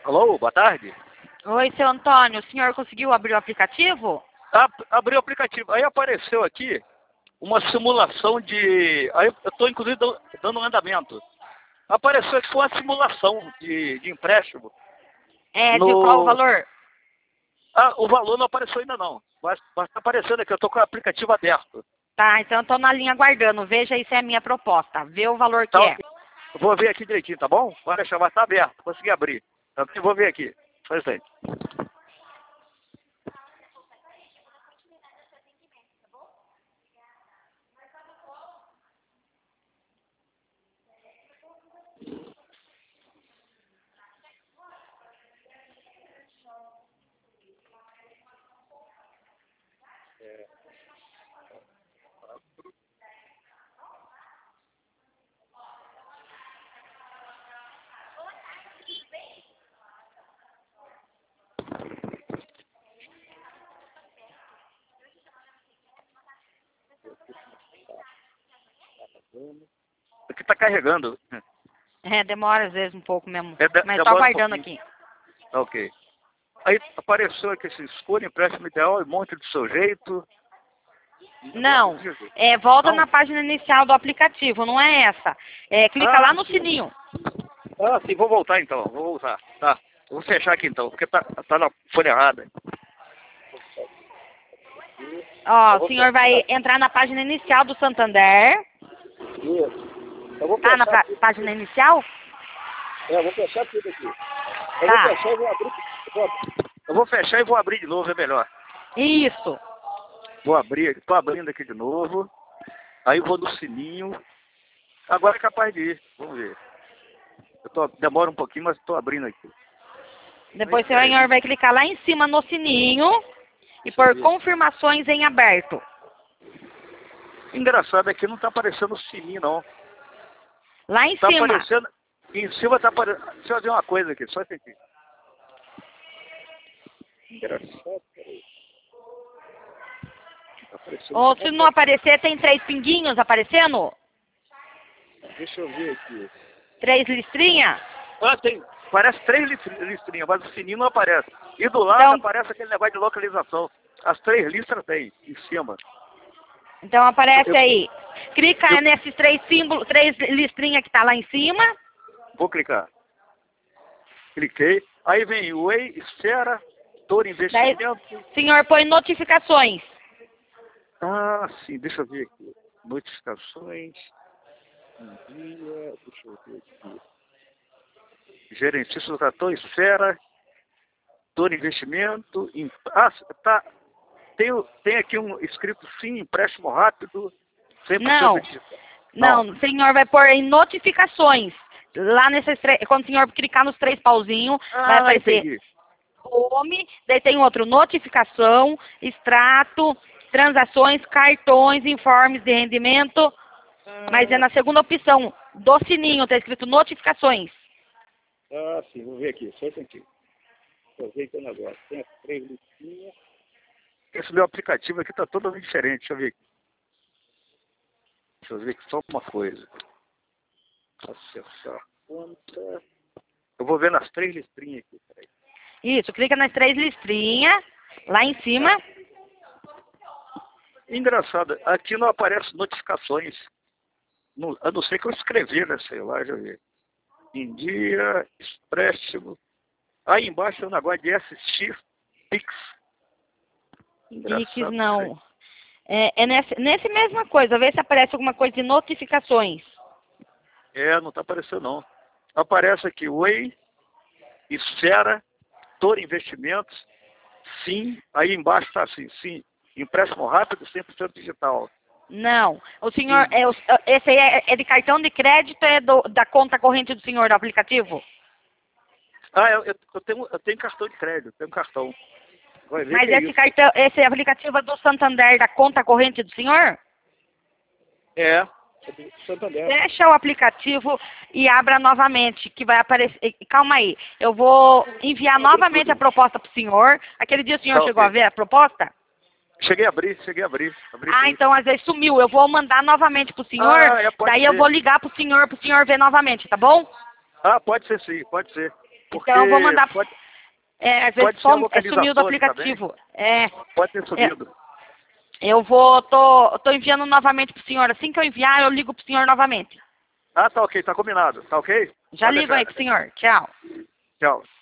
Alô, boa tarde. Oi, seu Antônio, o senhor conseguiu abrir o aplicativo? Abri o aplicativo. Aí apareceu aqui uma simulação de... Aí eu estou, inclusive, dando um andamento. Apareceu aqui uma simulação de empréstimo. De qual o valor? O valor não apareceu ainda não. Mas está aparecendo aqui, eu estou com o aplicativo aberto. Tá, então eu tô na linha aguardando. Veja aí se é a minha proposta. Vê o valor que Então, é. eu vou ver aqui direitinho, tá bom? Pode deixar, mas está aberto. Consegui abrir. Eu vou ver aqui. Só isso aí. Aqui está carregando. Demora às vezes um pouco mesmo. Mas tô Demora um aguardando pouquinho. aqui. Ok. Aí apareceu aqui esse escolha empréstimo ideal e monte do seu jeito. Não, volta Não? na página inicial do aplicativo, não é essa. Clica lá no Sim. sininho. Sim, vou voltar então. Vou voltar. Tá. Eu vou fechar aqui então, porque tá na folha errada. Ó, o senhor vai entrar na página inicial do Santander. Isso. Eu vou Tá na fechar. página inicial? Eu vou fechar tudo aqui. Tá. Vou fechar e vou abrir. Eu vou fechar e vou abrir de novo, é melhor. Isso. Vou abrir, estou abrindo aqui de novo. Aí vou no sininho. Agora é capaz de ir. Vamos ver. Demora um pouquinho, mas estou abrindo aqui. Depois o senhor vai clicar lá em cima no sininho e pôr confirmações em aberto. Engraçado é que não está aparecendo o sininho, não. Lá em Tá cima. aparecendo. Em cima está aparecendo. Deixa eu ver uma coisa aqui, só isso aqui. Engraçado, peraí. Tá aparecendo. Ou se não aparecer, tem 3 pinguinhos aparecendo? Deixa eu ver aqui. 3 listrinhas? Tem. Parece 3 listrinhas, mas o sininho não aparece. E do lado Então, aparece aquele negócio de localização. As 3 listras tem, em cima. então aparece aí. Clica nesses 3 símbolos, 3 listrinhas que tá lá em cima. Vou clicar. Cliquei. Aí vem o Way, Esfera, Toro Daí, Investimento. senhor, põe notificações. Sim, deixa eu ver aqui. Notificações. Deixa eu ver aqui. Gerencista do cartão, Esfera, Toro Investimento. Tá. Tem aqui um escrito sim, empréstimo rápido, 100% digital. Não, o senhor vai pôr em notificações. Lá nesses 3, quando o senhor clicar nos 3 pauzinhos, vai aparecer Entendi. home, daí tem outro, notificação, extrato, transações, cartões, informes de rendimento, mas é na segunda opção, do sininho, está escrito notificações. Sim, vou ver aqui, só isso aqui. Estou vendo o negócio. Tem as 3 listinhas. Esse meu aplicativo aqui está totalmente diferente, deixa eu ver aqui. Deixa eu ver aqui só uma coisa. Acessar conta. Eu vou ver nas 3 listrinhas aqui, peraí. Isso, clica nas 3 listrinhas, lá em cima. Engraçado, aqui não aparece notificações. A não ser que eu escrevi, né, sei lá, já vi. Em dia, empréstimo. Aí embaixo tem um negócio de assistir Pix. Pix não. Nesse mesma coisa, vê se aparece alguma coisa de notificações. Não está aparecendo não. Aparece aqui Way, Esfera, Toro Investimentos, sim. Aí embaixo está assim, sim. Empréstimo rápido, 100% digital. Não. O senhor, esse aí é de cartão de crédito, da conta corrente do senhor, do aplicativo? Eu tenho cartão de crédito, tenho cartão. Vai ver Mas que é esse isso. cartão, esse aplicativo é do Santander, da conta corrente do senhor? É do Santander. Fecha o aplicativo e abra novamente, que vai aparecer. Calma aí, eu vou enviar novamente a proposta para o senhor. Aquele dia o senhor chegou a ver a proposta? Cheguei a abrir. Então às vezes sumiu. Eu vou mandar novamente para o senhor, daí eu vou ligar para o senhor ver novamente, tá bom? Pode ser sim, pode ser. Porque Então eu vou mandar. pode Às pode vezes ser a sumiu do localização aplicativo. pode ter sumido. Eu tô enviando novamente pro senhor. Assim que eu enviar, eu ligo pro senhor novamente. Ah, tá ok, tá combinado. Tá ok? Já Pode ligo deixar. aí pro senhor. Tchau. Tchau.